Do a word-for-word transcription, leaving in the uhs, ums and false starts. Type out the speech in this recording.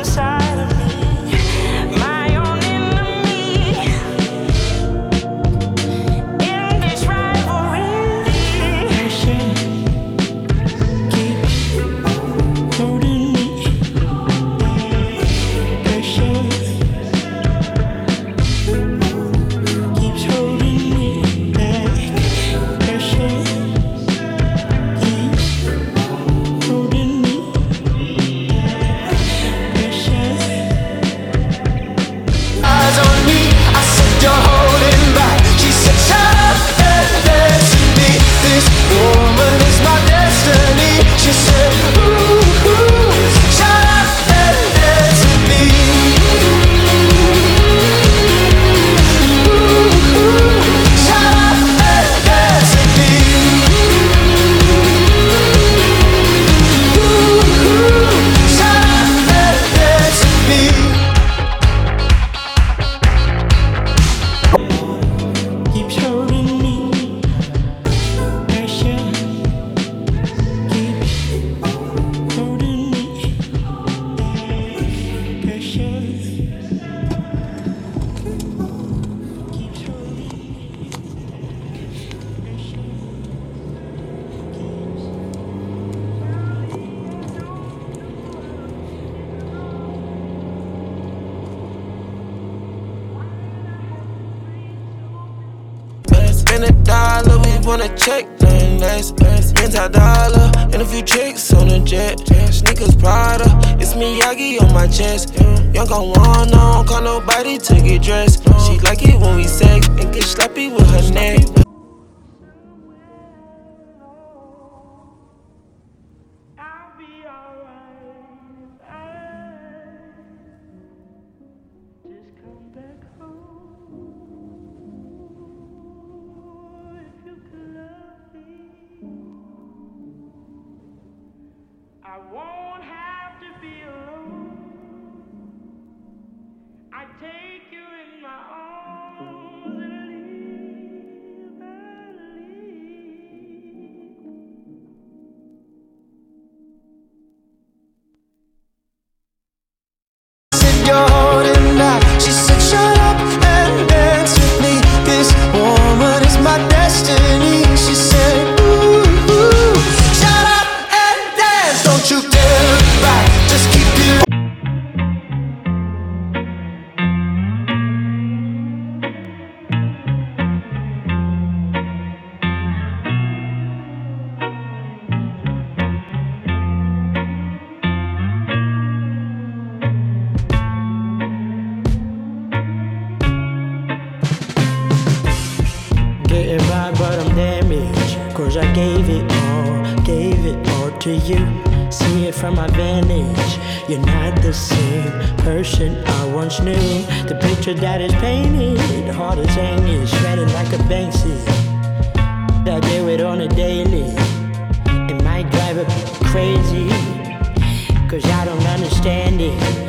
inside of me. My own enemy in this rivalry. Passion keeps holding me. Passion keeps holding me back. Passion keeps holding me. Passion. Eyes on me, I said you're holding back. She said shut up and dance with me. This woman is my destiny. She said ooh, ooh, shut up and dance with me. Ooh, ooh, shut up and dance with me. Ooh, ooh, shut up and dance with me. Keeps holding me. Passion keeps holding me. Passion keeps holding me. Spend a dollar, we wanna check, nothing less. Spend a dollar, and a few chicks on the jet. Sneakers Prada, it's Miyagi on my chest. Young gon' want, no, don't call nobody to get dressed. She like it when we sex and get sloppy with her neck. I'll be alright if I just come back home. If you could love me, I won't have to be alone. I take you in my arms and leave, I leave. Said you're holding back. She said shut up and dance with me. This woman is my destiny. She said ooh, ooh, shut up and dance. Don't you dare look back. Just keep it. Getting by, but I'm damaged. Cause I gave it all, gave it all to you. See it from my vantage. You're not the same person I once knew. The picture that is painted, hard as hanging, shredded like a Banksy. I do it on a daily. It might drive her crazy, cause I don't understand it.